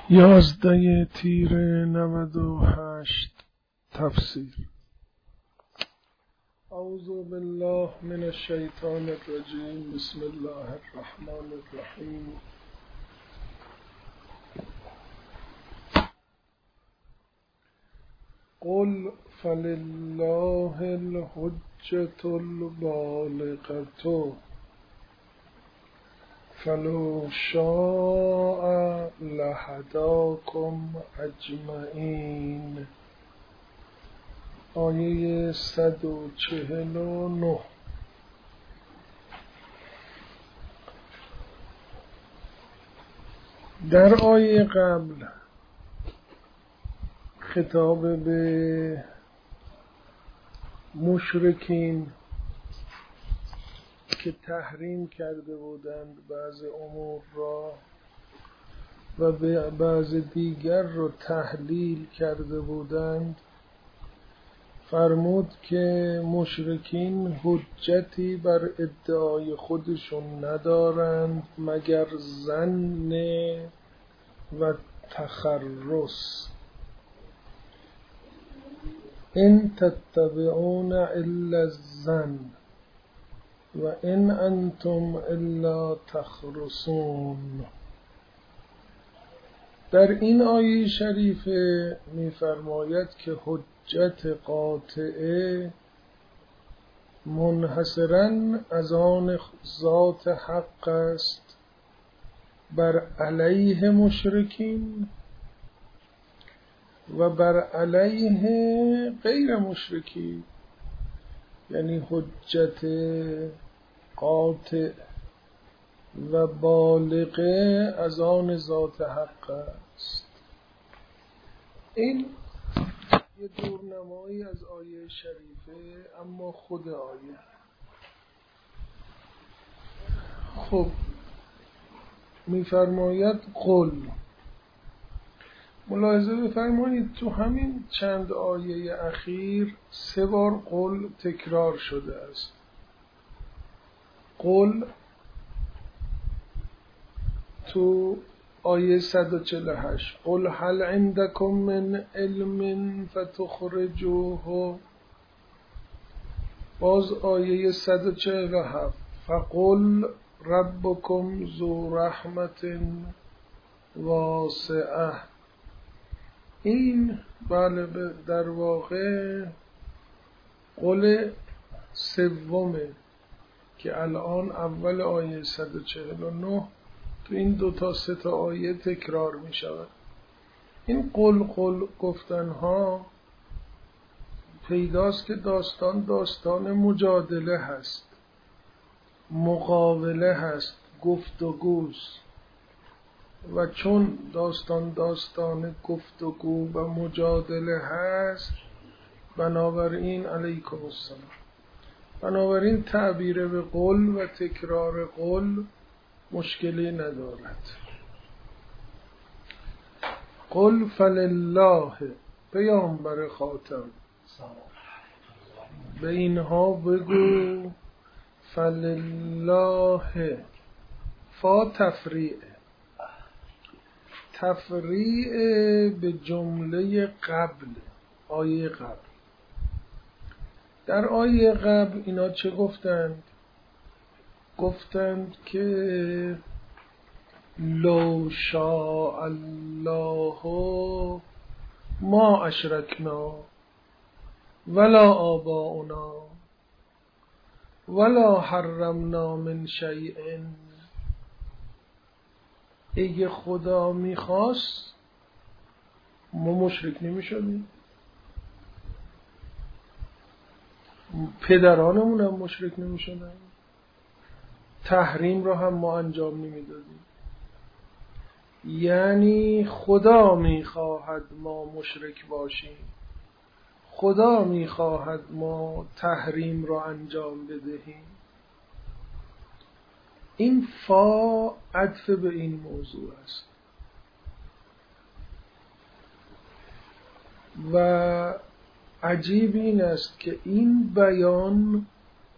11 تیر 98 تفسیر. اعوذ بالله من الشیطان الرجیم. بسم الله الرحمن الرحیم. قل فلله الحجة البالغة فلو شاء لهداكم اجمعین. آیه 149. در آیه قبل خطاب به مشرکین که تحریم کرده بودند بعض امور را و بعض دیگر را تحلیل کرده بودند، فرمود که مشرکین حجتی بر ادعای خودشون ندارند مگر ظن و تخرص. ان تتبعون الا الظن و ان انتم الا تخرصون. در این آیه شریفه می‌فرماید که حجت قاطعه منحصراً از آن ذات حق است بر علیه مشرکین و بر علیه غیر مشرکین، یعنی حجت قاطع و بالغه از آن ذات حق است. این یه دورنمایی از آیه شریفه، اما خود آیه. خب می‌فرماید قل. ملاحظه بفرمایید تو همین چند آیه اخیر 3 بار قل تکرار شده است. قل تو آیه 148 قل هل عندکم من علم فتخرجوه. باز آیه 147 فقل ربکم ذو رحمت واسعه. این بله در واقع قول سومه که الان اول آیه 149 تو این 2 تا 3 تا آیه تکرار می شود. این قل گفتنها پیداست که داستان مجادله هست، مقابله هست، گفتگوست، و چون داستان گفتگو و مجادله هست، بنابراین علیکم السلام، بنابراین تعبیر به قل و تکرار قل مشکلی ندارد. قل فلله، پیامبر خاتم به اینها بگو فلله. فا تفریع به جمله قبل، آیه قبل. در آیه قبل اینا چه گفتند؟ گفتند که لو شاء الله ما اشرکنا ولا آباؤنا ولا حرمنا من شیء. اگه خدا میخواست ما مشرک نمیشدیم، پدرانمون هم مشرک نمیشدن، تحریم را هم ما انجام نمیدادیم. یعنی خدا میخواهد ما مشرک باشیم، خدا میخواهد ما تحریم را انجام بدهیم. این فا عطف به این موضوع است و عجیب این است که این بیان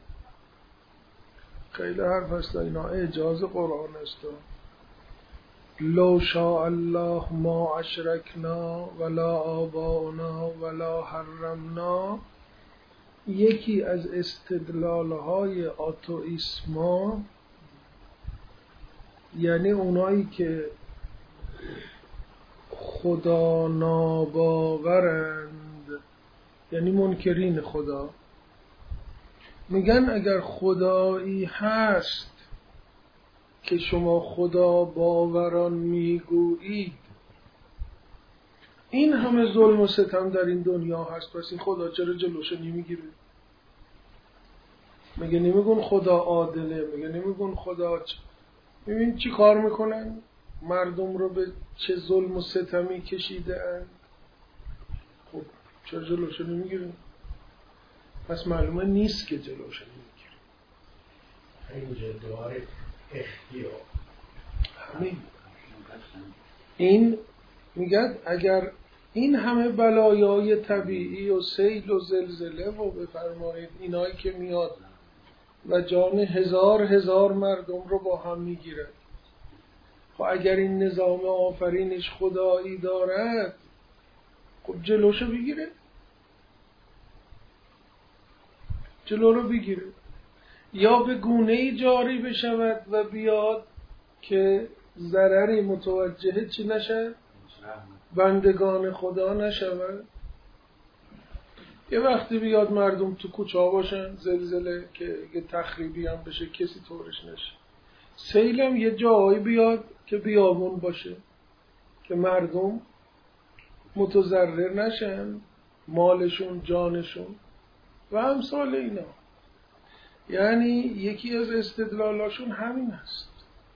خیلی حرف است، اینا اعجاز قرآن است. لو شاء الله ما اشرکنا ولا آباؤنا ولا حرمنا، یکی از استدلالهای آتئیسما، یعنی اونایی که خدا ناباورند، یعنی منکرین خدا، میگن اگر خدایی هست که شما خدا باوران میگویید، این همه ظلم و ستم در این دنیا هست، پس این خدا چرا جلوشو نمیگیره؟ میگه نمیگون خدا عادله، میگه نمیگون خدا ببین چی کار میکنن، مردم رو به چه ظلم و ستمی کشیده اند. خب چرا جلوشو نمیگیره؟ پس معلومه نیست که جلوشو نمیگیره. اینجا دوار اختیار همین این میگه اگر این همه بلایای طبیعی و سیل و زلزله و بفرمایید اینایی که میاد و جان هزار مردم رو با هم میگیره، خب اگر این نظام آفرینش خدایی دارد، خب جلوشو بگیره، جلو رو بگیره، یا به گونه‌ای جاری بشود و بیاد که ضرری متوجه چی نشه؟ بندگان خدا نشود. یه وقتی بیاد مردم تو کوچه باشن، زلزله که یه تخریبی هم بشه کسی طورش نشه، سیلم یه جایی بیاد که بیابون باشه که مردم متضرر نشن، مالشون جانشون و امثال اینا. یعنی یکی از استدلالاشون همین هست،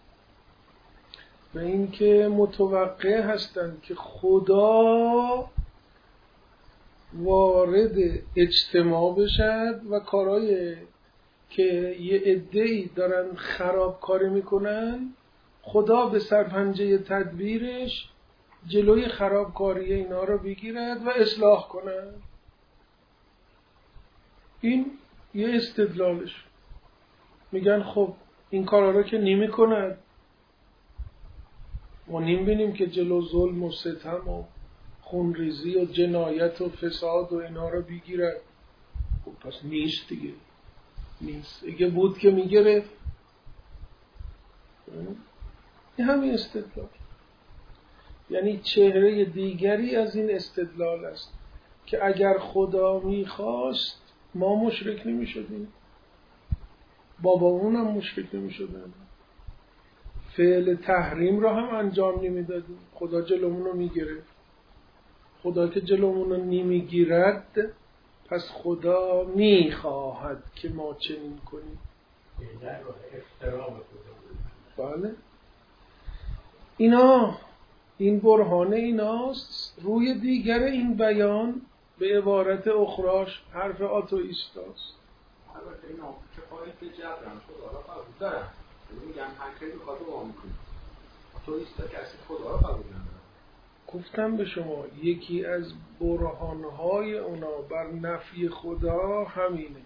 به این که متوقع هستند که خدا وارد اجتماع بشد و کارهای که یه عده‌ای دارن خرابکاری میکنن، خدا به سرپنجه تدبیرش جلوی خرابکاری اینا رو بگیرد و اصلاح کند. این یه استدلالش. میگن خب این کارا رو که نمی کند، ما نمی‌بینیم که جلو ظلم و ستم و خونریزی و جنایت و فساد و اینا رو بگیرد، خب پس نیست دیگه، نیست. اگه بود که میگرفت. این همین استدلال، یعنی چهره دیگری از این استدلال است که اگر خدا میخواست ما مشرک نمیشدیم، بابامون هم مشرک نمیشدن، فعل تحریم را هم انجام نمیدادیم، خدا جلومون رو میگرفت. خدا که جلومون رو نمیگیرد، پس خدا میخواهد که ما چنین کنیم. بله، اینا این برهانه ایناست. روی دیگر این بیان به عبارت اخراش حرف آتئیستاست. البته اینا که فایده جبران خدا را قبول دارن، میگن هر کی بخواد دعا میکنه، آتئیستا کسی خدا را قبول نداره. گفتم به شما یکی از برهانهای اونا بر نفی خدا همینه.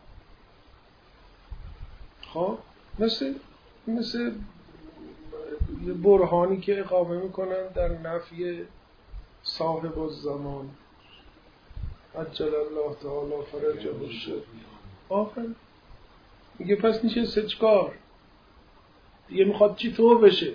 خب مثل یه برهانی که اقامه میکنن در نفی صاحب الزمان، عجل الله تعالی فرجه الشد. آخر میگه پس نشسته چکار دیگه، میخواد چی طور بشه؟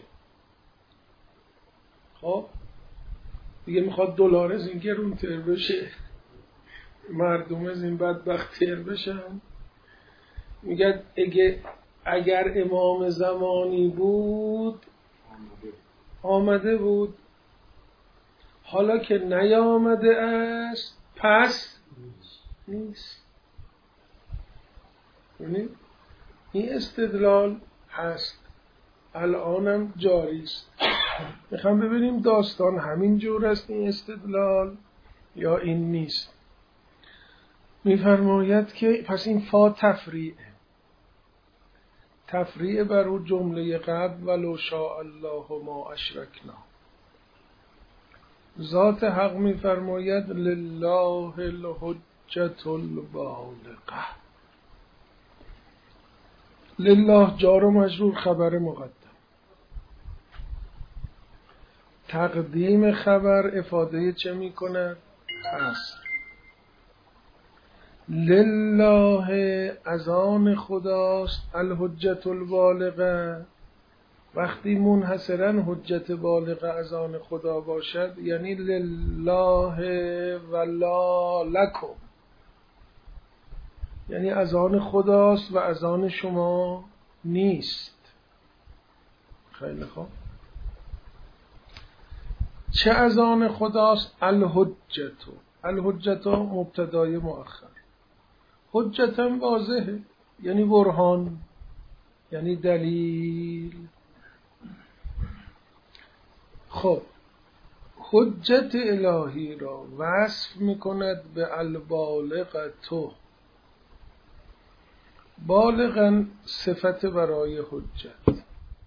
خب دیگه میخواد دلار از این گرون تر بشه، مردم از این بدبخت تر بشن. میگه اگر امام زمانی بود آمده بود، حالا که نیامده است پس نیست. این استدلال هست، الانم جاری است. میخوام ببینیم داستان همین جور است این استدلال یا این نیست. میفرماید که پس این فا تفریع بر او جمله قبل ولو شاء الله ما اشرکنا. ذات حق میفرماید لله الحجة البالغة. لله جار و مجرور خبر مقدم، تقدیم خبر افاده چه میکند؟ حصر. لله از آن خداست الحجت البالغه. وقتی منحصرا حجت بالغه از آن خدا باشد یعنی لله ولا لکم، یعنی از آن خداست و از آن شما نیست. خیلی خوب. چه از آن خداست؟ الحجت مبتدای مؤخر، حجتا واضحه یعنی برهان، یعنی دلیل. خب حجت الهی را وصف میکند به البالغتو. بالغا صفت برای حجت.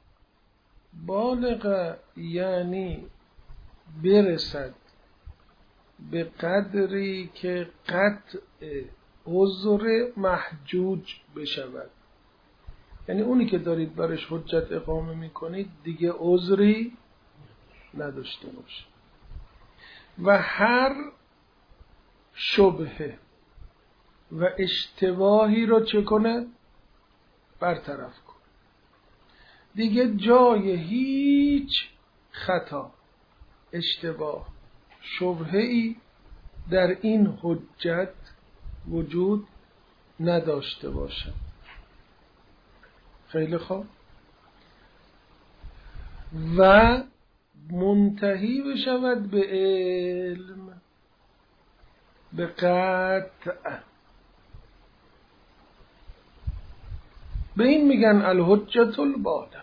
بالغ یعنی برسد به قدری که قطع عذر محجوج بشود، یعنی اونی که دارید برش حجت اقامه میکنید دیگه عذری نداشته باشه و هر شبهه و اشتباهی رو چه کنه؟ برطرف کنه. دیگه جای هیچ خطا، اشتباه، شبهه‌ای در این حجت وجود نداشته باشد. خیلی خوب. و منتهی بشود به علم، به قطع. به این میگن الحجت البالغه.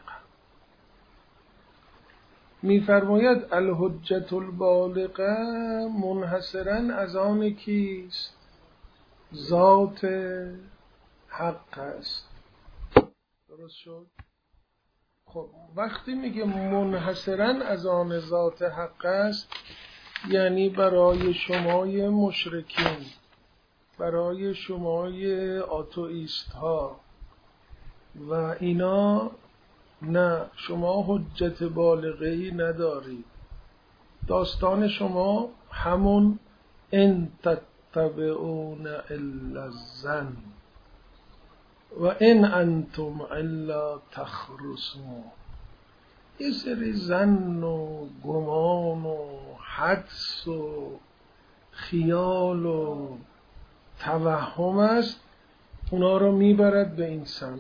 میفرماید الحجت البالغه منحصرا از آن کیست؟ ذات حق است. درست شد؟ خب وقتی میگه منحصرا از آن ذات حق است یعنی برای شمای مشرکین، برای شمای آتئیست ها و اینا نه، شما حجت بالغه‌ای ندارید. داستان شما همون ان تتبعون الا الظن و ان انتم الا تخرصون. یه سری ظن و گمان و حدس و خیال و توهم است، اونا رو میبرد به این سمت.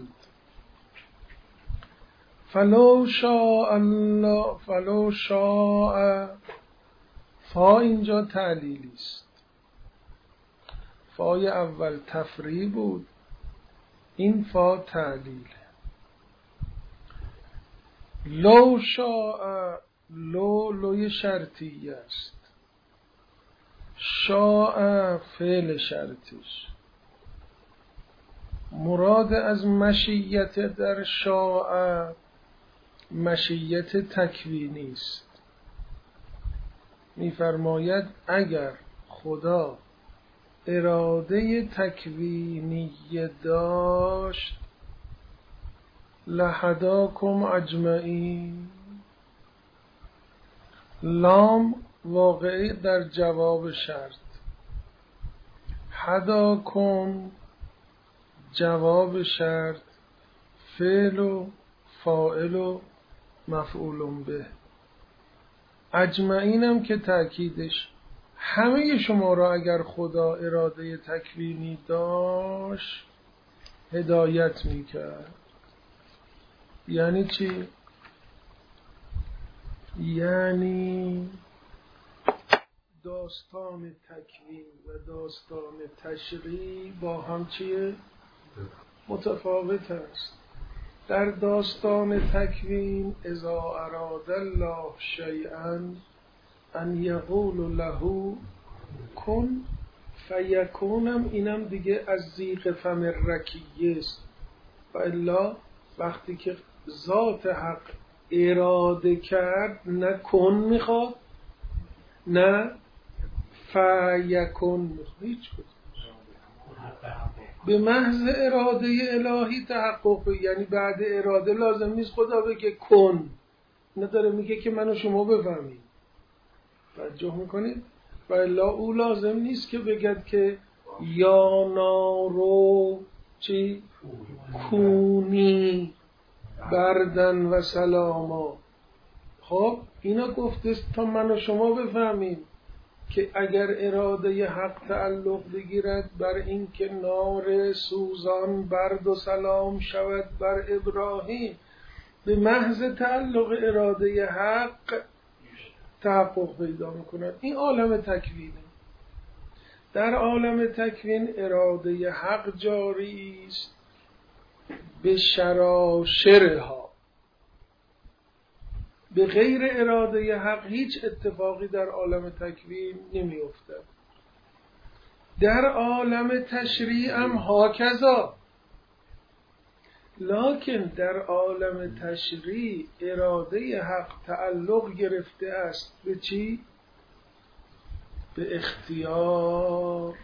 فلو شاء الله، فلو شاء، فا اینجا تعلیلی است. فای اول تفریع بود، این فا تعلیل. لو شاء، لوی شرطی است، شاء فعل شرطیش. مراد از مشیت در شاء مشیت تکوینی است. می‌فرماید اگر خدا اراده تکوینی داشت لهداکم اجمعین. لام واقعی در جواب شرط، هداکم جواب شرط، فعل و فاعل و مفعول به. اجمعین هم که تأکیدش، همه شما را اگر خدا اراده تکوینی داشت هدایت میکرد. یعنی چی؟ یعنی داستان تکوین و داستان تشریع با هم چیه؟ متفاوت است. در داستان تکوین اذا اراد الله شیئا ان یقول له کن فیکونم، اینم دیگه از ذیق فم رکیه است. و الا وقتی که ذات حق اراده کرد نه کن میخواد نه فیکون میخواد، هیچ کدوم. به محض اراده الهی تحقق، یعنی بعد اراده لازم نیست خدا بگه کن، نداره میگه که من و شما بفهمیم. توجه میکنید؟ و الا او لازم نیست که بگد که یا نارو چی؟ کونی بردن و سلاما. خب اینا گفته تا من و شما بفهمیم که اگر اراده حق تعلق بگیرد بر این که نار سوزان برد و سلام شود بر ابراهیم، به محض تعلق اراده حق تحقق پیدا میکند. این عالم تکوینه. در عالم تکوین اراده حق جاری است به شراشرها. به غیر اراده حق هیچ اتفاقی در عالم تکوین نمی‌افتد. در عالم تشریع هم هاکذا، لکن در عالم تشریع اراده حق تعلق گرفته است به چی؟ به اختیار،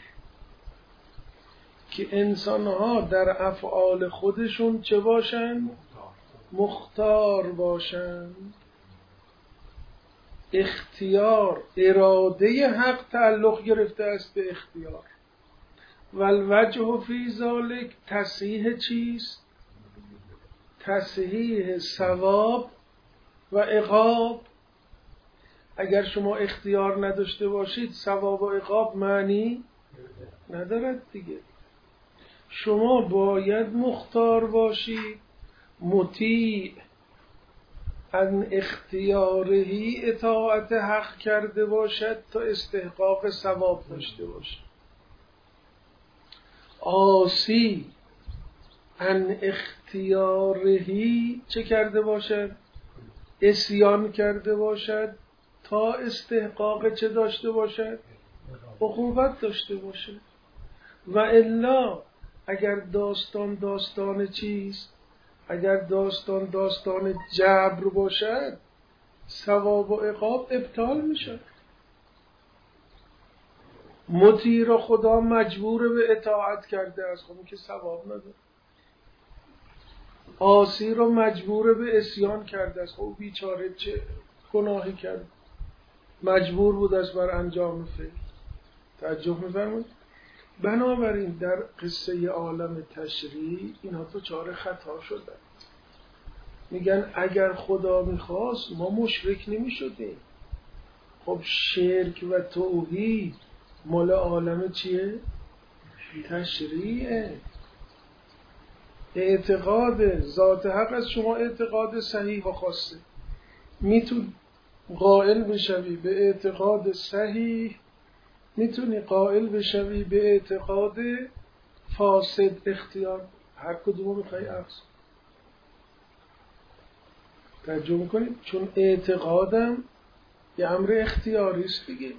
که انسان‌ها در افعال خودشون چه باشند؟ مختار باشند. اختیار، اراده حق تعلق گرفته است به اختیار. والوجه فی ذلک تصحیح چیست؟ تصحیح ثواب و عقاب. اگر شما اختیار نداشته باشید ثواب و عقاب معنی ندارد دیگه. شما باید مختار باشید، مطیع ان اختیارهی اطاعت حق کرده باشد تا استحقاق ثواب داشته باشد. عاصی ان اختیارهی چه کرده باشد؟ عصیان کرده باشد تا استحقاق چه داشته باشد؟ عقوبت داشته باشد. و الا اگر داستان چیست؟ اگر داستان جبر باشد ثواب و عقاب ابطال میشه. مطیع را خدا مجبور به اطاعت کرده است، خب که ثواب نداره. عاصی را مجبور به عصیان کرده است، خب بیچاره چه گناهی کرد؟ مجبور بود است بر انجام فعل. توجه می‌فرمایید؟ بنابراین در قصه عالم تشریع اینها تو چاره خطا شدن. میگن اگر خدا میخواست ما مشرک نمیشدیم. خب شرک و توحید مال عالم چیه؟ تشریعه. اعتقاد ذات حق از شما اعتقاد صحیح و خاصه. میتون قائل بشوی به اعتقاد صحیح، میتونی قائل بشوی به اعتقاد فاسد. اختیار هر کدومو میخوای عکس ترجمه کنید، چون اعتقادم یه امر اختیاری است دیگه.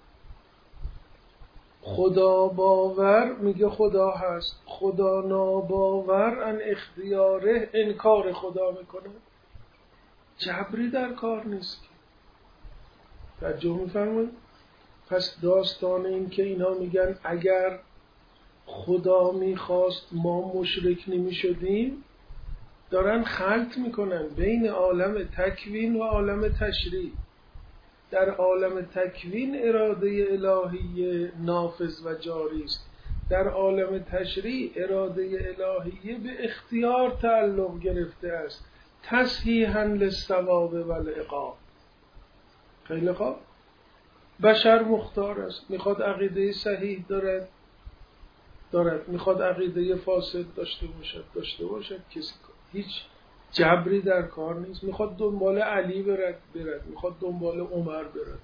خدا باور میگه خدا هست، خدا ناباور ان اختیاره انکار خدا میکنه. جبری در کار نیست. ترجمه میفرمایید؟ پس داستان این که اینا میگن اگر خدا میخواست ما مشرک نمیشدیم، دارن خلط میکنن بین عالم تکوین و عالم تشریع. در عالم تکوین اراده الهی نافذ و جاری است، در عالم تشریع اراده الهی به اختیار تعلق گرفته است، تصحیحاً للثواب و العقاب. خیلی خوب. بشر مختار است، میخواد عقیده صحیح دارد، میخواد عقیده فاسد داشته باشد. کسی هیچ جبری در کار نیست. میخواد دنبال علی برد، میخواد دنبال عمر برد.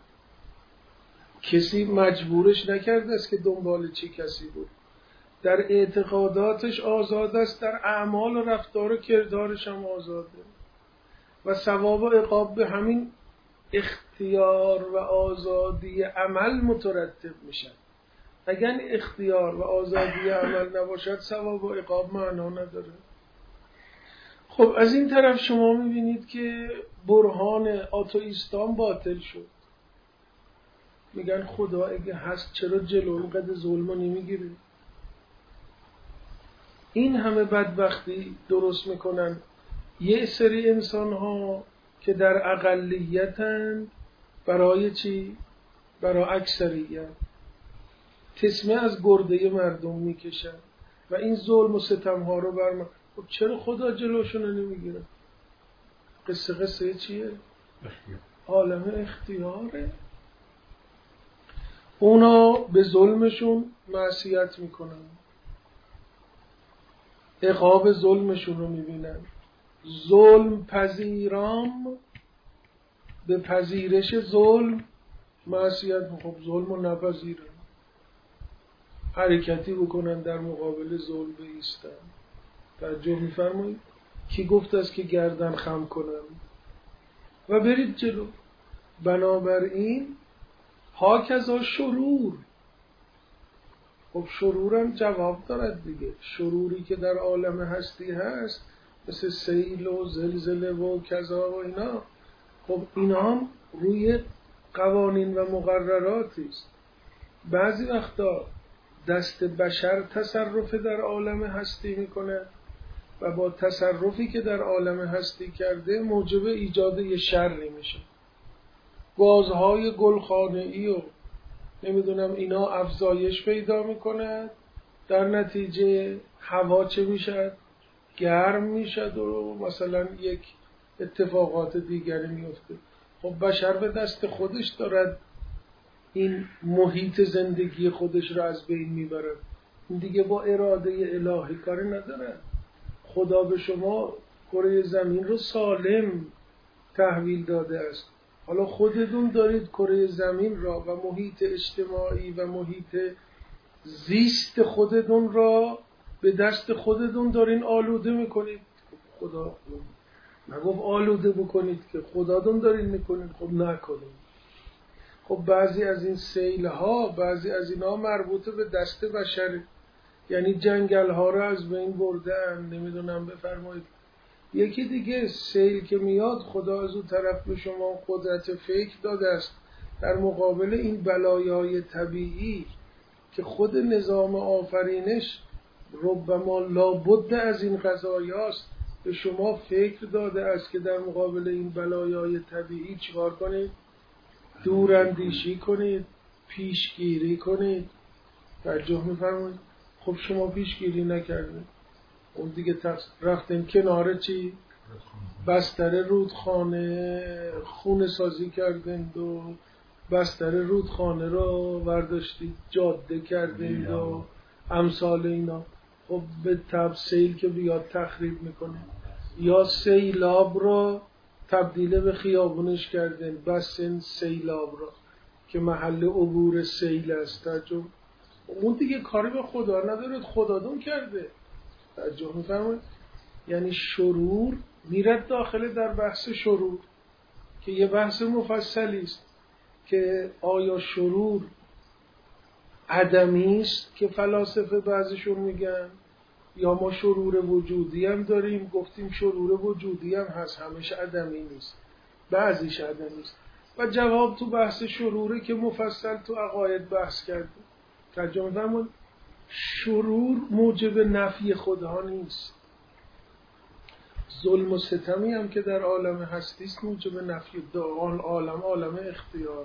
کسی مجبورش نکرده است که دنبال چه کسی بود. در اعتقاداتش آزاد است، در اعمال و رفتار و کردارش هم آزاده و ثواب و عقاب به همین اختیار و آزادی عمل مترتب میشن. اگر اختیار و آزادی عمل نباشد ثواب و عقاب معنا نداره. خب از این طرف شما میبینید که برهان آتئیستان باطل شد. میگن خدا اگه هست چرا جلو اینقدر ظلم نمیگیره؟ این همه بدبختی درست میکنن. یه سری انسان ها که در اقلیتن برای چی؟ برای اکثریت تسمه از گرده مردم میکشن و این ظلم و ستم ها رو بر خب چرا خدا جلوشون رو نمیگیره؟ قصه چیه؟ عالم اختیاره. اونا به ظلمشون معصیت میکنن، عقاب ظلمشون رو میبینن. ظلم پذیرام به پذیرش ظلم معصیت. خب ظلم رو نپذیرن، حرکتی بکنن در مقابل ظلم بایستن. توجه میفرمایید؟ کی گفت است که گردن خم کنن و برید جلو؟ بنابراین هاکذا شرور. خب شرورم جواب دارد دیگه. شروری که در عالم هستی هست مثل سیل و زلزله و کذا و اینا، خب اینا هم روی قوانین و مقرراتی است. بعضی وقتا دست بشر تصرف در عالم هستی میکنه و با تصرفی که در عالم هستی کرده موجب ایجاد یه شری میشه. گازهای گلخانه‌ای و نمیدونم اینا افزایش پیدا میکنه، در نتیجه هوا چه میشه؟ گرم میشه و مثلا یک اتفاقات دیگری میفته. خب بشر به دست خودش دارد این محیط زندگی خودش رو از بین میبرد. این دیگه با اراده الهی کاری نداره. خدا به شما کره زمین رو سالم تحویل داده است. حالا خودتون دارید کره زمین را و محیط اجتماعی و محیط زیست خودتون را به دست خودتون دارین آلوده میکنید. خدا نگفت آلوده بکنید که خداتون دارین میکنید. خب نکنید. خب بعضی از این سیل ها، بعضی از اینا مربوط به دست بشره، یعنی جنگل ها رو از بین بردن. نمیدونم بفرمایید. یکی دیگه سیل که میاد خدا از اون طرف به شما قدرت فکر داده است در مقابل این بلایای طبیعی که خود نظام آفرینش ربما لابد از این قضایاست. به شما فکر داده است که در مقابل این بلایای طبیعی چیکار کنید؟ دوراندیشی کنید، پیشگیری کنید. توجه می‌فرمایید؟ خب شما پیشگیری نکردید. اون دیگه رفتن کنار چی؟ بستر رودخانه خونه سازی کردند و بستر رودخانه رو برداشتید جاده کردند و امثال اینا. خب به تبع سیل که بیاد تخریب میکنه، یا سیلاب رو تبدیل به خیابونش کردن، بسن سیلاب رو که محل عبور سیل است. ترجمه اون دیگه کاری به خدا ندارد، خدادون کرده. توجه می‌فرمایید؟ یعنی شرور میرد داخل در بحث شرور که یه بحث مفصلی است که آیا شرور عدمی است که فلاسفه بعضیشون میگن، یا ما شرور وجودی هم داریم. گفتیم شرور وجودی هم هست، همش عدمی نیست، بعضیش عدمی است. و جواب تو بحث شروره که مفصل تو عقاید بحث کردیم. ترجمه فرمود شرور موجب نفی خدا نیست. ظلم و ستمی هم که در عالم هستی است موجب نفی عالم اختیار.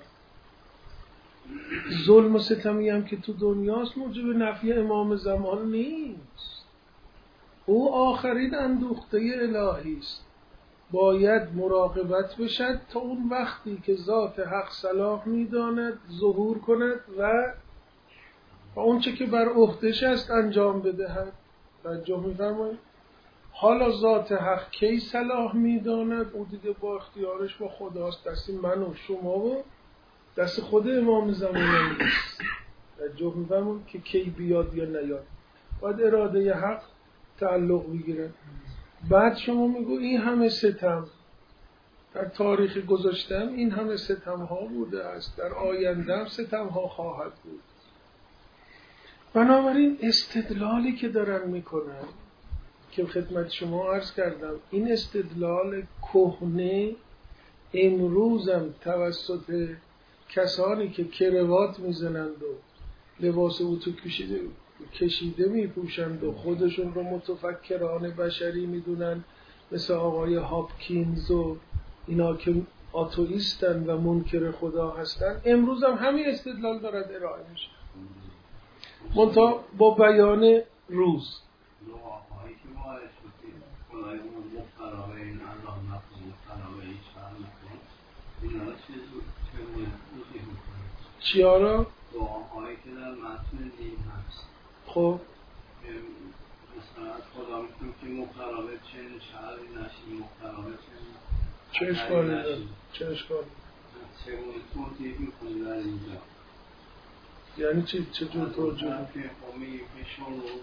ظلم و ستمی هم که تو دنیاست موجب نفی امام زمان نیست. او آخرین اندوخته الهی است. باید مراقبت بشد تا اون وقتی که ذات حق صلاح می‌داند ظهور کند و اون چه که بر عهده‌اش است انجام بدهد. توجه می‌فرمایید؟ حالا ذات حق کی صلاح می‌داند او دیگه با اختیارش با خداست. دست من و شما و دست خود امام زمان نیست. توجه می‌فرمایید که کی بیاد یا نیاد. باید اراده حق تعلق بگیره. بعد شما میگو این همه ستم در تاریخ گذشتم، این همه ستم ها بوده است، در آینده هم ستم ها خواهد بود. بنابراین استدلالی که دارن میکنن که خدمت شما عرض کردم، این استدلال کهنه امروزم توسط کسانی که کروات میزنند و لباس اوتو کشیده میپوشند و خودشون رو متفکران بشری میدونن، مثل آقای هاپکینز و اینا که آتئیستن و منکر خدا هستن، امروز هم همین استدلال دارد ارائه میشه، منتها با بیان روز. دعاهایی که وارد شدید خدای اون مخترابه این الله نکن، مخترابه این شهر نکن، اینا را چگونه توضیح میکنید؟ چیا را؟ دعاهایی که در متن دین هست. خب مثلا خدا میکنم که مخترابه چنین شهری نشید، مخترابه چه اشکالی داره؟ چه اشکالی؟ چگونه توضیح میکنید در اینجا؟ یعنی چجور توجیه؟ که خمیه که شروع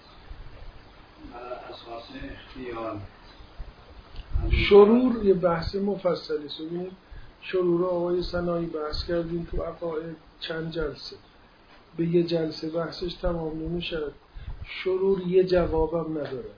بر اساس اختیار. شرور یه بحث مفصلی است. ببینید شرور آقای سنایی بحث کردیم تو عقاید چند جلسه، به یه جلسه بحثش تمام نمیشه. شرور یه جوابم نداره،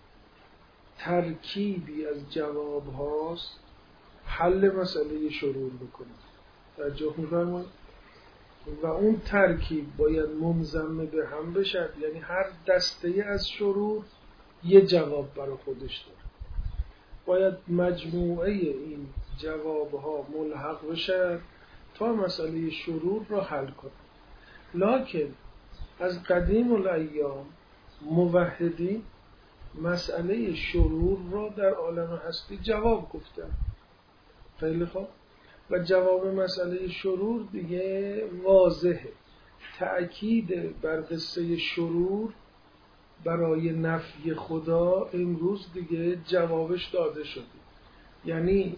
ترکیبی از جواب هاست حل مسئله شرور بکنه. توجه می‌فرمایید؟ و اون ترکیب باید منضم به هم بشه، یعنی هر دسته از شرور یه جواب برای خودش داره، باید مجموعه این جوابها ملحق بشه تا مسئله شرور را حل کنه. لکن از قدیم الایام موحدین مسئله شرور را در عالم هستی جواب گفتن. خیلی خوب. و جواب مسئله شرور دیگه واضحه. تأکید بر قصه شرور برای نفی خدا امروز دیگه جوابش داده شده، یعنی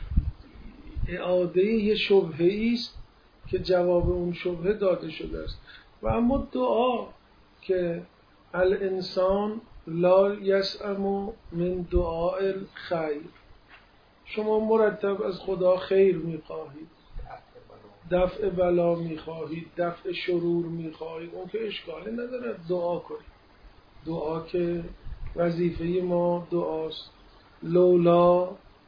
اعاده یه شبهه‌ای است که جواب اون شبهه داده شده است. و اما دعا که الانسان لا یسأم من دعاء الخیر، شما مرتب از خدا خیر میخواهید، دفع بلا میخواهید، دفع شرور میخواهید، اون که اشکالی نداره دعا کنید. دعا که وظیفه ما دعاست. لولا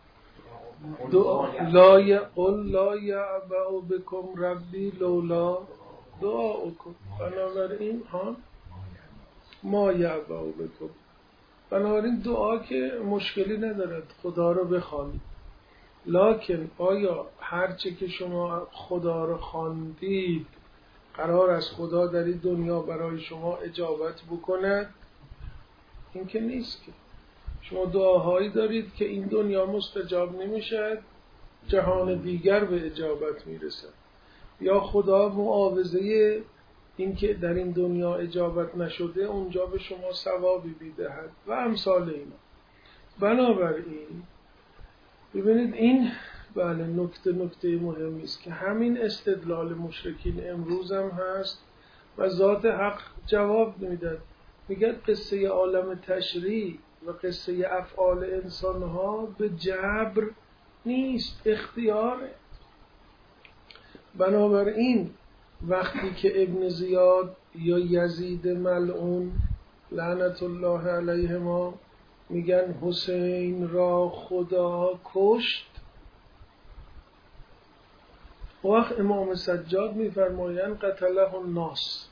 دعا لا یقل لا یعبأ بکم ربی لولا دعاؤکم، بنابراین ما یعبأ بکم، بنابراین دعا که مشکلی ندارد، خدا رو بخوانید. لکن آیا هرچه که شما خدا رو خواندید قرار است خدا در این دنیا برای شما اجابت بکند؟ این که نیست. که شما دعاهایی دارید که این دنیا مستجاب نمیشد، جهان دیگر به اجابت میرسد، یا خدا معاوضه این که در این دنیا اجابت نشده اونجا به شما ثوابی بیدهد و امثال اینا. بنابراین ببینید این بله نکته مهمی است که همین استدلال مشرکین امروز هم هست و ذات حق جواب میداد. میگه قصه عالم تشریع و قصه افعال انسانها به جبر نیست، اختیاره. بنابراین وقتی که ابن زیاد یا یزید ملعون لعنت الله علیهما میگن حسین را خدا کشت، وقت امام سجاد میفرمایند قتله الناس،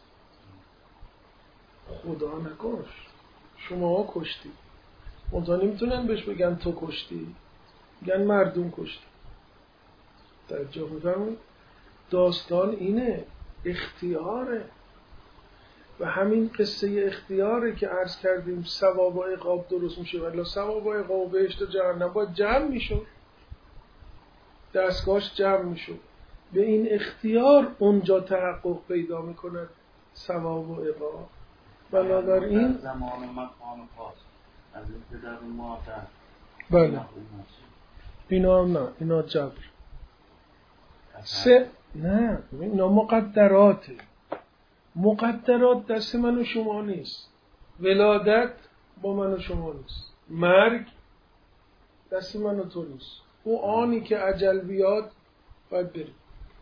خدا نکشت، شما کشتی. منتها نمیتونن بهش بگن تو کشتی، میگن مردم کشتی. توجه میفرمایید؟ داستان اینه، اختیاره. و همین قصه اختیاره که عرض کردیم ثواب و عقاب درست میشه، ولی ثواب و عقاب بهشت و جهنم باید جمع میشد، دستگاهش جمع میشد. به این اختیار اونجا تحقق پیدا میکند ثواب و عقاب. بنابراین زمان و مکان خاص از پدر و مادر بله اینا هم نه، اینا جبر نه، اینا مقدراته. مقدرات دست من و شما نیست، ولادت با من و شما نیست، مرگ دست من و تو نیست، او آنی که اجل بیاد باید بریم.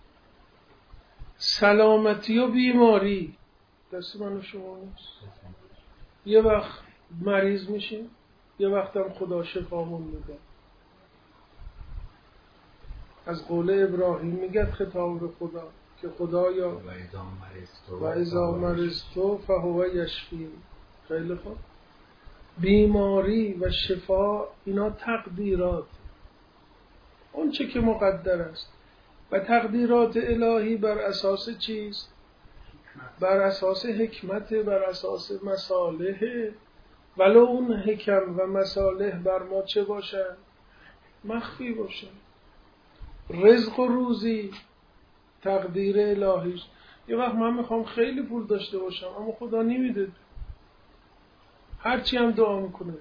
سلامتی و بیماری دست من و شما نیست، یه وقت مریض میشیم، یه وقت هم خدا شفامون میده. از قول ابراهیم میگه خطاب به خدا که خدایا و اذا مرضت فهو یشفین. خیلی خوب. بیماری و شفا اینا تقدیرات. اون چه که مقدر است. و تقدیرات الهی بر اساس چیست؟ بر اساس حکمت، بر اساس مصالح. ولو اون حکم و مصالح بر ما چه باشن؟ مخفی باشن. رزق و روزی تقدیر الهی. یه وقت من میخوام خیلی پول داشته باشم اما خدا نمیده، هرچی هم دعا میکنه.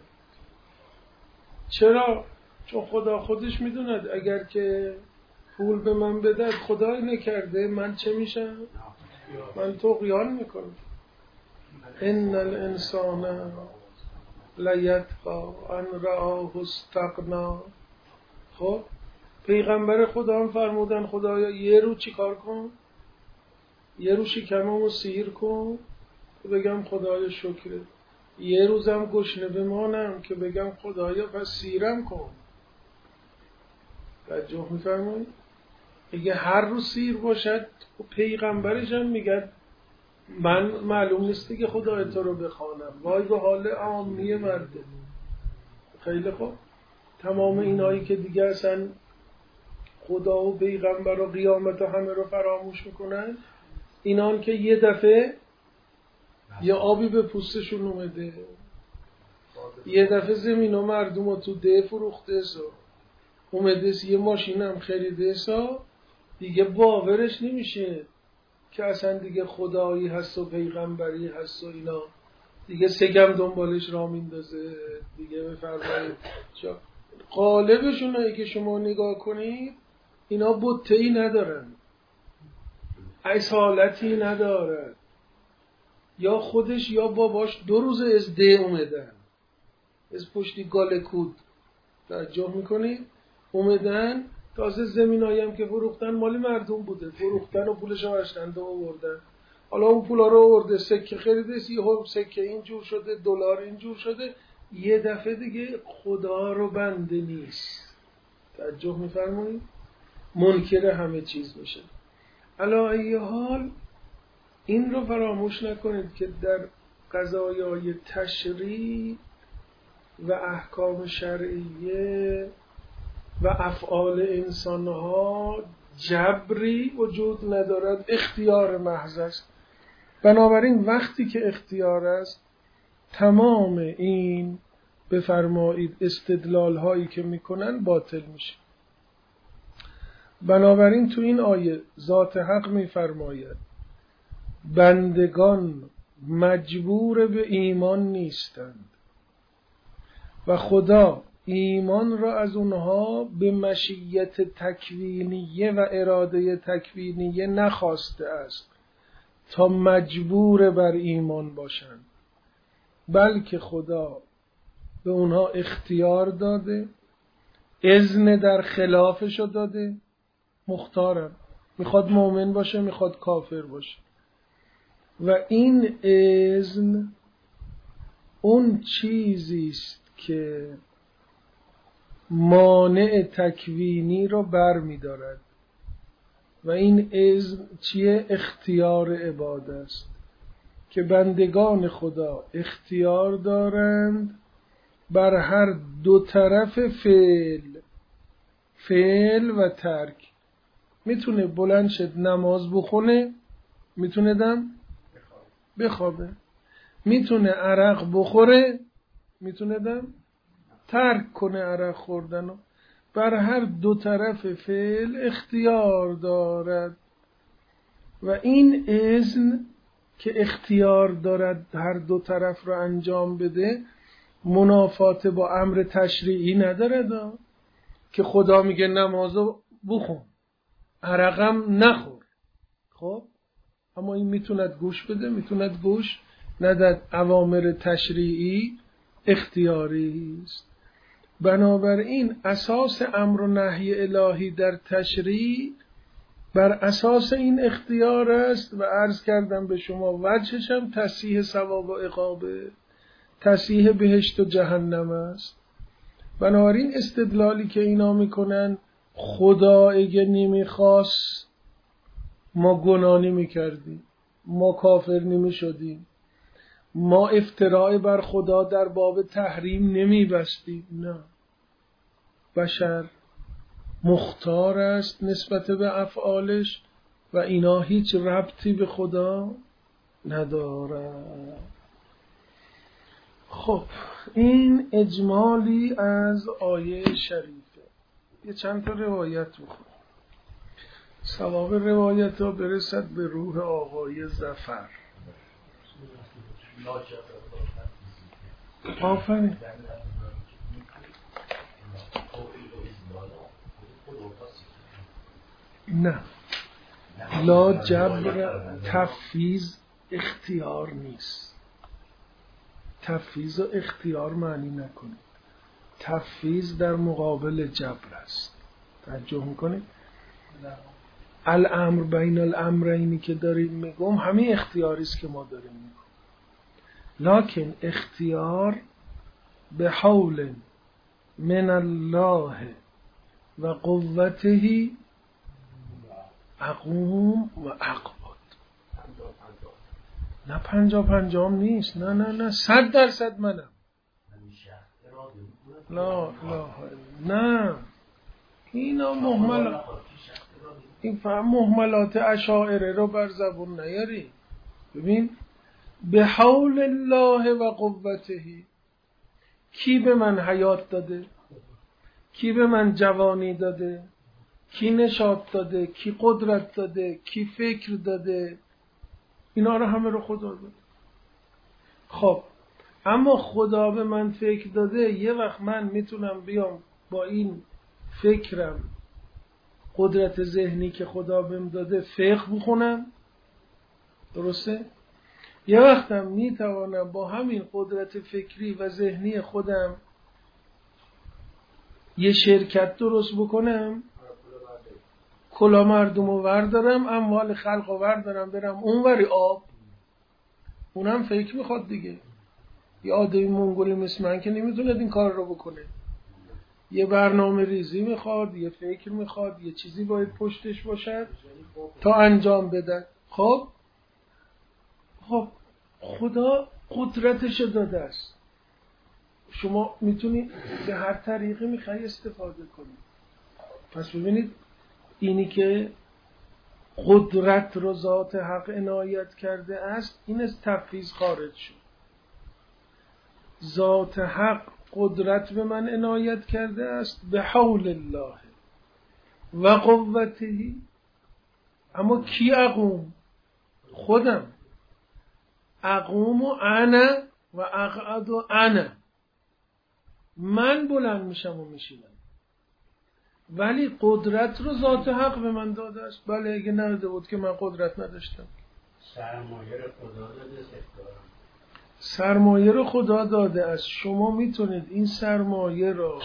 چرا؟ چون خدا خودش میدوند اگر که پول به من بدهد، خدای نکرده من چه میشم؟ من طغیان میکنم. ان الانسان لیطغی ان رآه استغنا. خب پیغمبر خدا هم فرمودن خدایا یه رو چی کار کن؟ یه رو شکممو سیر کن که بگم خدایا شکره، یه روزم گشنه بمانم که بگم خدایا پس سیرم کن. توجه می‌فرمایید؟ اگه هر روز سیر باشد پیغمبرش هم میگه من معلوم نیستی که خدا تو رو بخوانم. وای به حال عامی مرده. خیلی خوب. تمام اینایی که دیگه اصلا خدا و پیغمبر و قیامت و همه رو فراموش میکنن، اینان که یه دفعه یه آبی به پوستشون اومده، یه دفعه زمین و مردم رو تو ده فروخته سا، اومده یه ماشین هم خریده سا، دیگه باورش نمیشه که اصلا دیگه خدایی هست و پیغمبری هست و اینا، دیگه سگم دنبالش را میندازه دیگه. بفرمایید قالبشون هایی که شما نگاه کنید اینا بطه‌ای ندارن، اصالتی ندارن، یا خودش یا باباش 2 روز از ده اومدن، از پشتی گال کود. توجه میکنید؟ اومدن تازه زمینایی هم که فروختن مال مردم بوده، فروختن و پولش رو اشتنده آوردن. حالا اون پولا رو آورده سکه خریده، یه سکه اینجور شده، دلار اینجور شده، یه دفعه دیگه خدا رو بنده نیست. توجه میفرمایید؟ منکر همه چیز میشه. علی ای حال این رو فراموش نکنید که در قضایای تشریع و احکام شرعیه و افعال انسانها جبری وجود ندارد، اختیار محض است. بنابراین وقتی که اختیار است تمام این بفرمایید استدلال هایی که میکنن باطل میشه. بنابراین تو این آیه ذات حق میفرماید بندگان مجبور به ایمان نیستند و خدا ایمان را از اونها به مشیت تکوینیه و اراده تکوینیه نخواسته است تا مجبور بر ایمان باشند، بلکه خدا به اونها اختیار داده، اذن در خلافشو داده. مختارم، میخواد مؤمن باشه میخواد کافر باشه. و این اذن اون چیزی است که مانع تکوینی رو بر می دارد و این اذن چیه؟ اختیار عباد است که بندگان خدا اختیار دارند بر هر 2 طرف فعل و ترک. میتونه بلند شد نماز بخونه، میتونه دم بخوابه، میتونه عرق بخوره، میتونه دم ترک کنه عرق خوردنو. بر هر 2 طرف فعل اختیار دارد و این اذن که اختیار دارد هر 2 طرف رو انجام بده منافات با امر تشریعی ندارد که خدا میگه نمازو بخون عرقم نخور. خب اما این میتوند گوش بده، میتوند گوش نداد. اوامر تشریعی اختیاری است. بنابراین اساس امر و نهی الهی در تشریع بر اساس این اختیار است و عرض کردم به شما وجهش هم تصحیح ثواب و عقابه، تصحیح بهشت و جهنم است. بنابراین استدلالی که اینا میکنن خدا اگه نمیخواست ما گناه نمیکردیم، ما کافر نمیشدیم، ما افتراء بر خدا در باب تحریم نمیبستیم. نه، بشر مختار است نسبت به افعالش و اینا هیچ ربطی به خدا ندارد. خب این اجمالی از آیه شریفه. یه چند تا روایت بخونم، ثواب روایت ها برسد به روح آقای ظفر. آفرین. نه، لا جبر تفویض اختیار نیست. تفویض و اختیار معنی نکنید. تفویض در مقابل جبر است. توجه میکنید؟ الامر بین الامرینی که داریم میگم همین اختیاری است که ما داریم میگم، لکن اختیار به حول من الله و قوته اقوم و اقعد. نه 50-50 نیست، نه 100% منم. لا نه، اینا مهملات، این فهم مهملات اشاعره رو بر زبون نیاری. ببین به حول الله و قوته، کی به من حیات داده، کی به من جوانی داده، کی نشاط داده، کی قدرت داده، کی فکر داده، اینا رو همه رو خدا داده. خب اما خدا به من فکر داده، یه وقت من میتونم بیام با این فکرم، قدرت ذهنی که خدا بهم داده، فقه بخونم، درسته؟ یه وقتم میتوانم با همین قدرت فکری و ذهنی خودم یه شرکت درست بکنم، کلا مردم رو وردارم، اموال خلق رو وردارم، برم اونوری آب. اونم فکر میخواد دیگه. یه آدمی منگولی مثل من که نمیتونه این کار رو بکنه. یه برنامه ریزی میخواد، یه فکر میخواد، یه چیزی باید پشتش باشد تا انجام بده. خب خدا قدرتش داده است، شما میتونی به هر طریقی میخوای استفاده کنی. پس ببینید اینی که قدرت رو ذات حق عنایت کرده است، این از تفویض خارج شد. ذات حق قدرت به من عنایت کرده است به حول الله و قوته. اما کی اقوم؟ خودم. اقوم و انا و اقعد و انا، من بلند میشم و میشینم، ولی قدرت رو ذات حق به من داده است. بله اگه نداده بود که من قدرت نداشتم. سرمایه رو خدا داده است. شما میتونید این سرمایه رو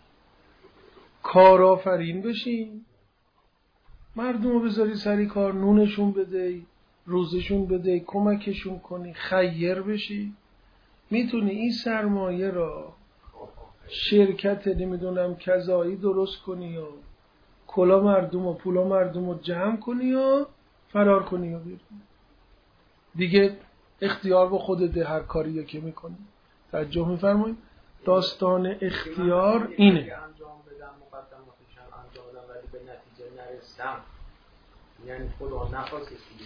کارآفرین بشین، مردم رو بذاری سری کار، نونشون بده، روزشون بده، کمکشون کنی، خیر بشی. میتونی این سرمایه رو شرکت نمیدونم کذایی درست کنی و کلا مردم و پولا مردم رو جمع کنی و فرار کنی و بیرون. دیگه اختیار با خودت، هر کاری که میکنی. توجه میفرمایید؟ داستان اختیار اینه. انجام بدم مقدماتش هم انجام بدم ولی به نتیجه نرسم، یعنی خدا نخواسته دیگه.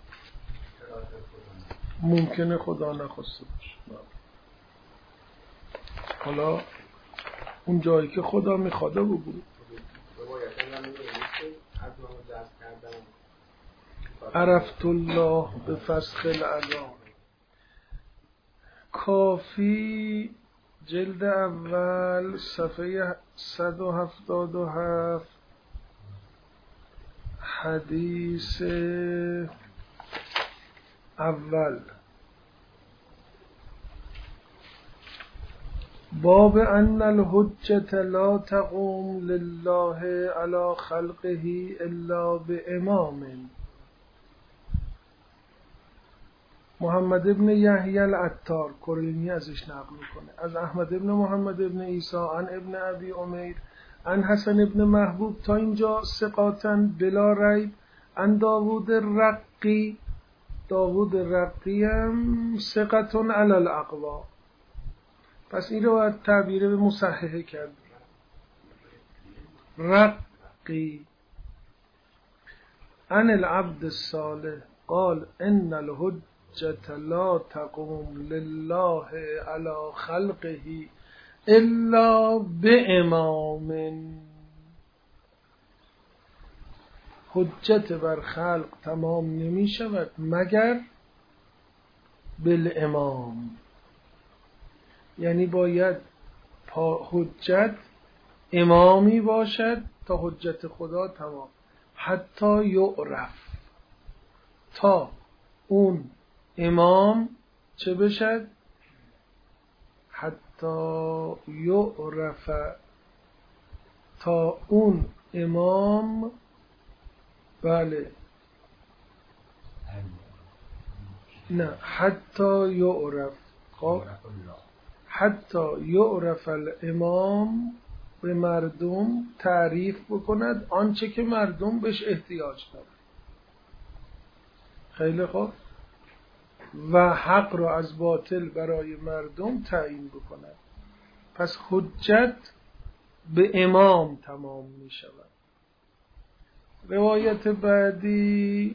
ممکنه خدا نخواسته باشه. حالا اون جایی که خدا میخواده بگو. عرفت الله به فسخ العلام. کافی جلد اول صفحه 177 حدیث اول. باب ان الحجة لا تقوم لله على خلقه الا بامام. محمد ابن یحیی العطار کرینی ازش نقل میکنه، از احمد ابن محمد ابن عیسی عن ابن ابی امیر عن حسن ابن محبوب تا اینجا ثقاتن بلا ریب. عن داوود الرقی. داوود الرقی هم ثقتون علی الاقوا. پس این رو باید تعبیر به مصححه کرد. البرقي عن العبد الصالح قال ان الحجة لا تقوم لله على خلقه الا بامام. حجت بر خلق تمام نمی شود مگر بالامام، یعنی باید حجت امامی باشد تا حجت خدا تمام. حتی یعرف، تا اون امام چه بشد؟ حتی یعرف، تا اون امام، بله نه، حتی یعرف، خب حتی یعرف الامام، به مردم تعریف بکند آنچه که مردم بهش احتیاج دارند. خیلی خوب. و حق را از باطل برای مردم تعیین بکند. پس حجت به امام تمام می شود. روایت بعدی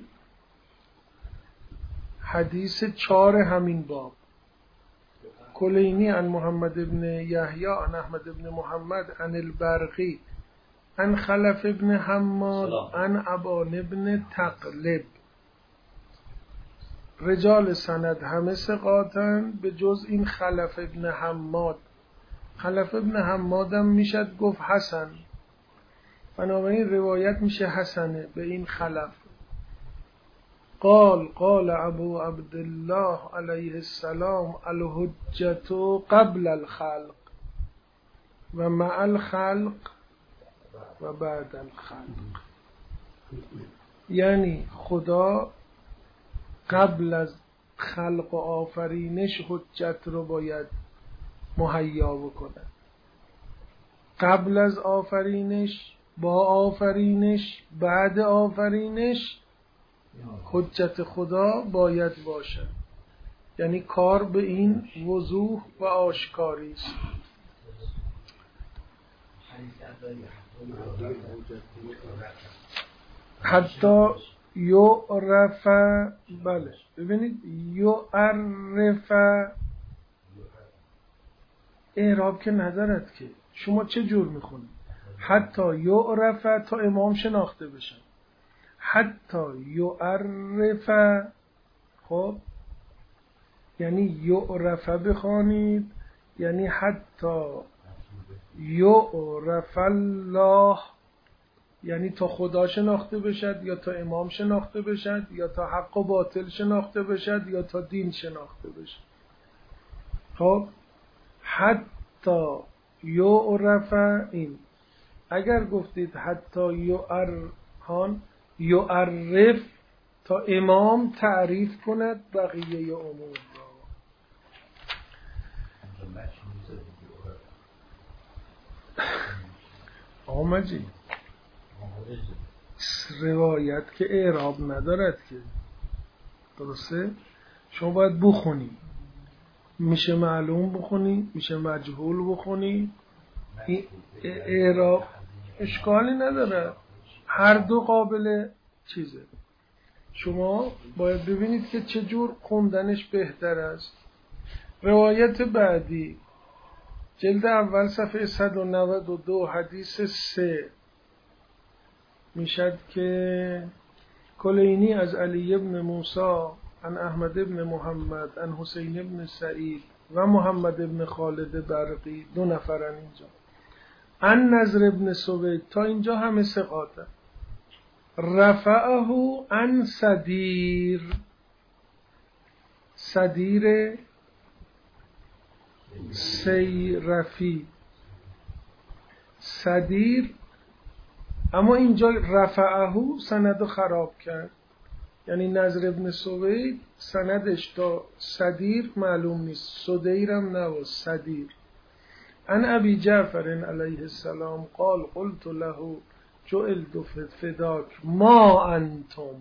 حدیث 4 همین باب. کلینی عن محمد ابن یحیی عن احمد ابن محمد عن البرقی عن خلف ابن حماد عن ابان ابن تقلب. رجال سند همه ثقاتن به جز این خلف ابن حماد. خلف ابن حمادم میشد گفت حسن، بنابراین روایت میشه حسنه به این خلف. قال ابو عبدالله علیه السلام الحجة قبل الخلق و مع الخلق و بعد الخلق. یعنی خدا قبل از خلق و آفرینش حجت رو باید مهیا بکنه، قبل از آفرینش، با آفرینش، بعد آفرینش حجت خدا باید باشد. یعنی کار به این وضوح و آشکاری است. حتی یعرف، بله ببینید یعرف اعراب که ندارد که، شما چه جور میخونید؟ حتی یعرف، تا امام شناخته بشن. حتی یعرف، خب یعنی یعرف بخوانید، یعنی حتی یعرف الله، یعنی تا خدا شناخته بشد، یا تا امام شناخته بشد، یا تا حق و باطل شناخته بشد، یا تا دین شناخته بشد. خب حتی یعرف این. اگر گفتید حتی یعرف، تا امام تعریف کند بقیه امور را. آمدی روایت که اعراب ندارد که، درسته؟ شما باید بخونی، میشه معلوم بخونی، میشه مجهول بخونی. اعراب اشکالی نداره، هر دو قابل چیزه. شما باید ببینید که چجور خوندنش بهتر است. روایت بعدی جلد اول صفحه 192 حدیث 3 میشد که کلینی از علی ابن موسی عن احمد ابن محمد عن حسین ابن سعید و محمد ابن خالد برقی، 2 نفرن اینجا، عن نضر ابن سوید، تا اینجا همه ثقاته. رفعه عن صدیر، صدیر سیرفی، صدیر، اما اینجا رفعه سند خراب کرد. یعنی نضر ابن سوید سندش تا صدیر معلوم نیست، صدیرم نه، صدیر. عن ابی جعفر علیه السلام قال قلت له جعلت فداک ما انتم،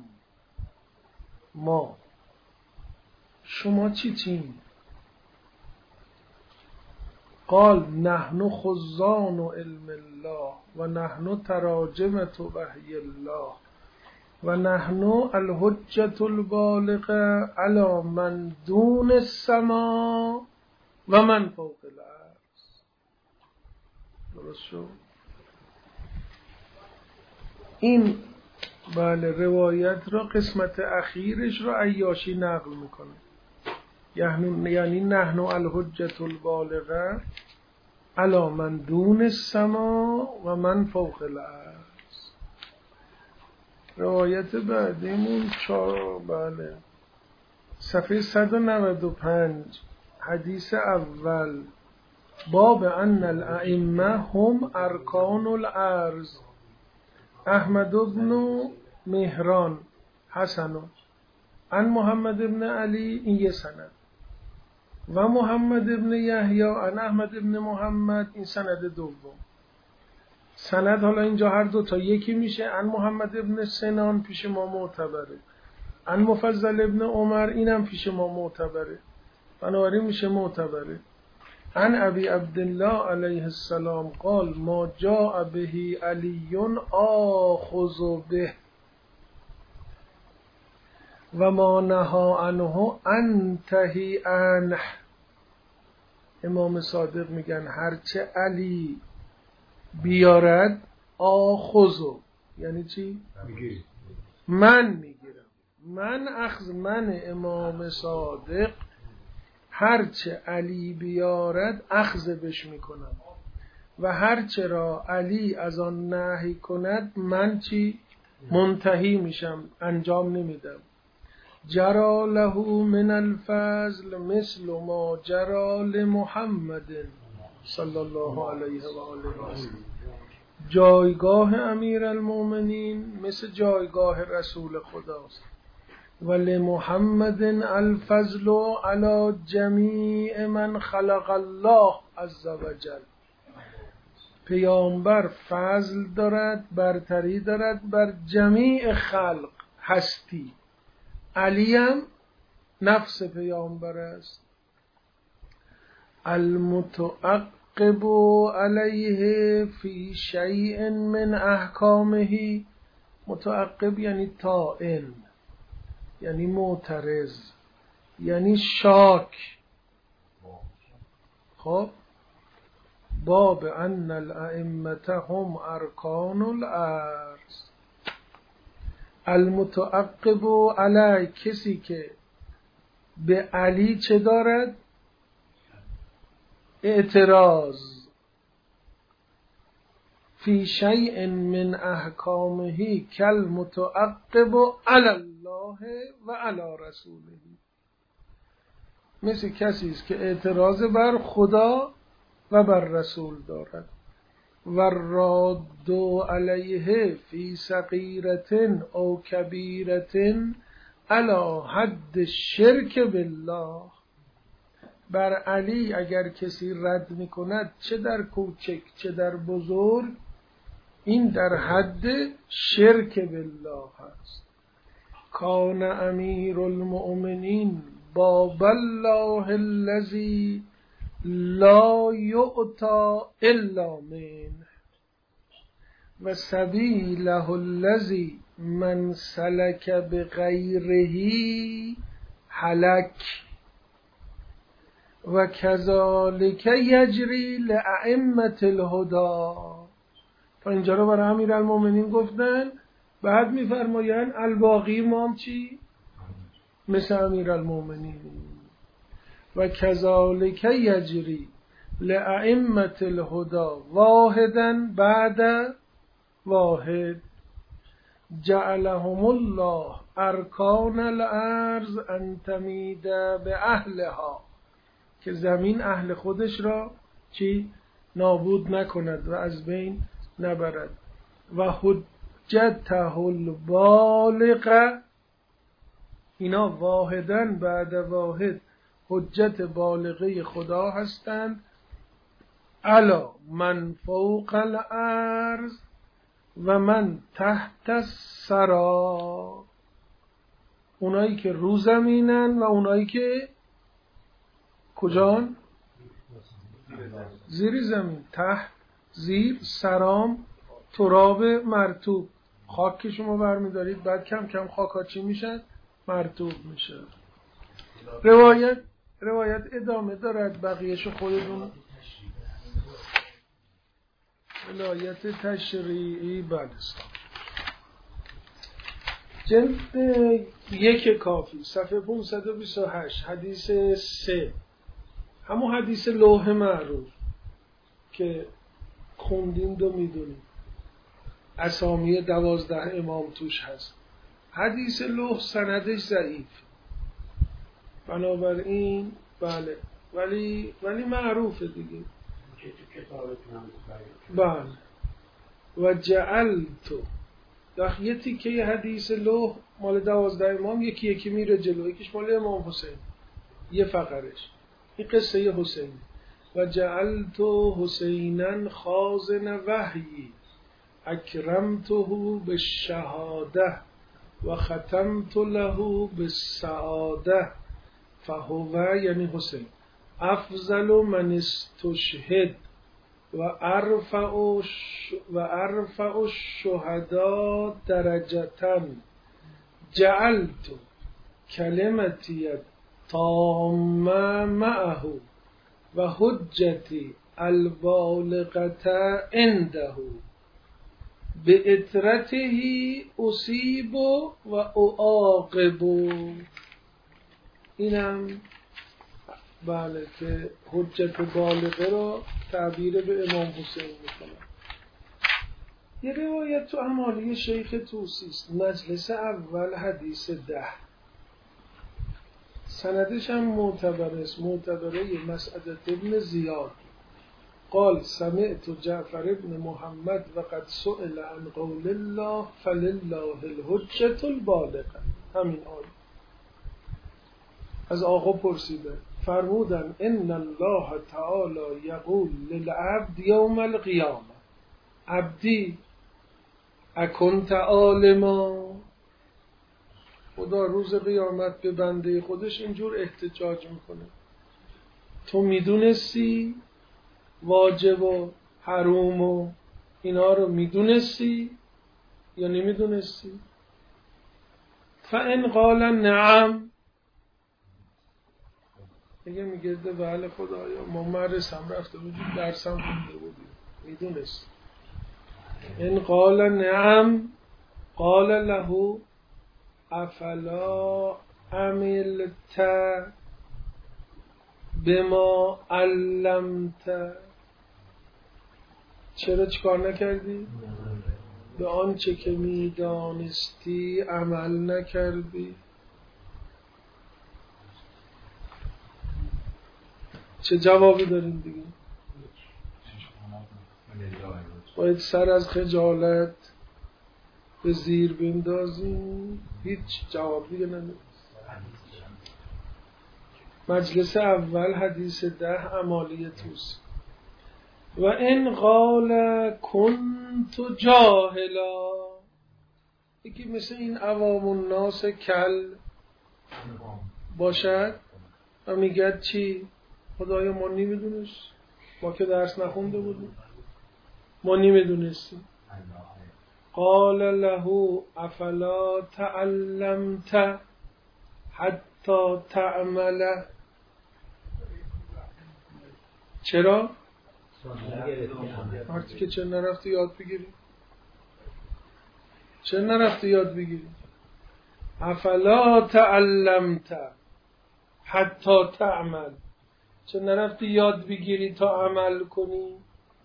ما شما چی چین؟ قال نحن خزان علم الله و نحن تراجمة وحی الله و نحن الحجة البالغة على من دون السماء و من فوق الارض. درست شد؟ این بله روایت را قسمت اخیرش را عیاشی نقل میکنه، یعنی نحن الحجة البالغة علی من دون السماء و من فوق الارض. روایت بعدیمون بله صفحه 195 حدیث اول باب ان الائمه هم ارکان الارض. احمد بن مهران حسن عن محمد بن علی، این یه سند، و محمد بن یحیی عن احمد بن محمد، این سند دوم. سند حالا اینجا هر دو تا یکی میشه. عن محمد بن سنان پیش ما معتبره، عن مفضل بن عمر اینم پیش ما معتبره، بنابراین میشه معتبره. عن ابی عبدالله علیه السلام قال ما جاء به علی آخذ به و ما نهی عنه انتهی عنه. امام صادق میگن هرچه علی بیارد آخذو یعنی چی؟ من میگیرم. من امام صادق هرچه علی بیارد اخذ بش میکنم و هرچه را علی از آن نهی کند من چی؟ منتهی میشم، انجام نمیدم. جرا له من الفضل مثل ما جرا لمحمد صلی الله علیه و آله و سلم. جایگاه امیر المؤمنین مثل جایگاه رسول خداست. و لمحمد الفضل علی جمیع من خلق الله عز وجل. پیامبر فضل دارد، برتری دارد بر جمیع خلق هستی. علی هم نفس پیامبر است. المتعقب علیه فی شیء من احکامه. متعقب یعنی طائن، یعنی معترض، یعنی شاک. خب باب ان الائمه هم ارکان الارض. المتعقب علی کسی که به علی چه دارد؟ اعتراض. فی شیء من احکامه کالمتعقب علی الله و علی رسوله. مثل کسی است که اعتراض بر خدا و بر رسول دارد. و راد علیه فی صغیرة او کبیرة علی حد شرک بالله. بر علی اگر کسی رد میکند چه در کوچک چه در بزرگ، این در حد شرک بالله هست. کان امیر المؤمنین باب الله الذی لا یؤتی الا منه و سبیله الذی من سلک بغیره هلک و کذالک یجری لائمة الهدی. تا اینجا رو برای امیرالمومنین گفتن، بعد میفرمایند الباقی ما هم چی؟ مثل امیرالمومنین. و کذالک یجری لائمة الهدی واحدا بعد واحد جعلهم الله ارکان الارض ان تمید به اهلها، که زمین اهل خودش را چی؟ نابود نکند و از بین نبرد. و حجته البالغه، اینا واحداً بعد واحد حجت بالغه خدا هستند. علی من فوق الارض و من تحت الثری، اونایی که رو زمینن و اونایی که کجان؟ زیر زمین، ته، زیر، سرام، تراب مرطوب. خاک که شما برمیدارید بعد کم کم خاکا چی میشن؟ مرطوب میشه. روایت ادامه دارد، بقیهشو خودتون. ولایت تشریعی بلستان جلد 1 کافی، صفحه 528، حدیث 3، همون حدیث لوح معروف که خوندیم و میدونیم، اسامی 12 امام توش هست. حدیث لوح سندش ضعیف، بنابراین بله، ولی معروفه دیگه. بله. و جعلتو یه تیکه حدیث لوح مال 12 امام یکی میره جلو، یکیش مال امام حسین، یه فقرش این قصه حسین. و جعلتو حسینا خازن وحی اکرمته بالشهاده و ختمت له بالسعاده فهو، یعنی حسین، افضل من استشهد و ارفع الشهداء درجة جعلت کلمتی تامه معه و حجتی البالغة عنده بإطرته اصیب و اعاقب. اینم بله که حجت بالغه را تعبیر به امام حسین میکنه. یه روایت تو اعمالی شیخ طوسی است، مجلس اول حدیث 10، سندش هم معتبره مسعدة ابن زیاد قال سمعت جعفر ابن محمد وقد سئل عن قول الله فلله الحجة البالغة. همین آیه از آقا پرسیده، فرمودن ان الله تعالی یقول للعبد یوم القیامه عبدی اکنت عالما. خدا روز قیامت به بنده خودش اینجور احتجاج میکنه، تو میدونستی واجب و حروم و اینا رو میدونستی یا نمیدونستی؟ فان قال نعم، اگه میگه بله خدایا ما مدرسم رفته بودیم درسم خونده بودیم میدونستی. ان قال نعم قال له افلا عملت بما علمت، چرا چیکار نکردی؟ به آنچه که میدانستی عمل نکردی. چه جوابی داریم دیگه؟ باید سر از خجالت به زیر بندازیم، هیچ جواب دیگه نداریم. مجلس اول حدیث 10 اعمالی طوسی. و ان قال کنت جاهلا، یکی مثل این عوام الناس کل باشد و میگه چی؟ خدایا ما نمیدونست، ما که درس نخونده بودیم، ما نمیدونستیم. قال له افلا تعلمت حتی تعمل، چرا؟ وقتی که چه نرفتی یاد بگیری؟ چه نرفتی یاد بگیری؟ افلا تعلمت حتی تعمل، چه نرفتی یاد بگیری تا عمل کنی؟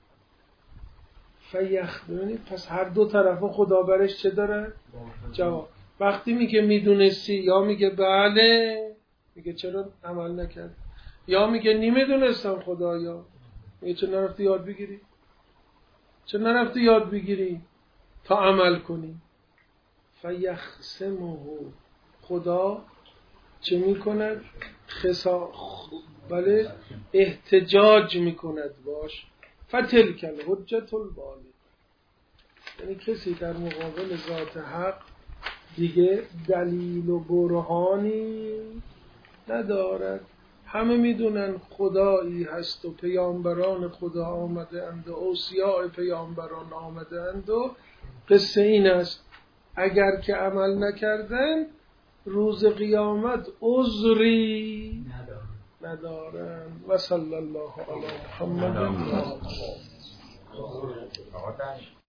ببینید پس هر دو طرف خدا برش چه داره؟ جواب. وقتی میگه میدونستی یا میگه بله، میگه چرا عمل نکرد، یا میگه نمیدونستم خدایا، میگه چه نرفتی یاد بگیری؟ چه نرفتی یاد بگیری تا عمل کنی؟ فیخصمه، خدا چه میکند؟ بله احتجاج میکند باش. فتلک الحجة البالغة، یعنی کسی در مقابل ذات حق دیگه دلیل و برهانی ندارد. همه میدونن خدایی هست و پیامبران خدا آمده اند و اوصیاء پیامبران آمده اند و قصه این است اگر که عمل نکردن روز قیامت عذری ندارن. و صلی الله علی محمد.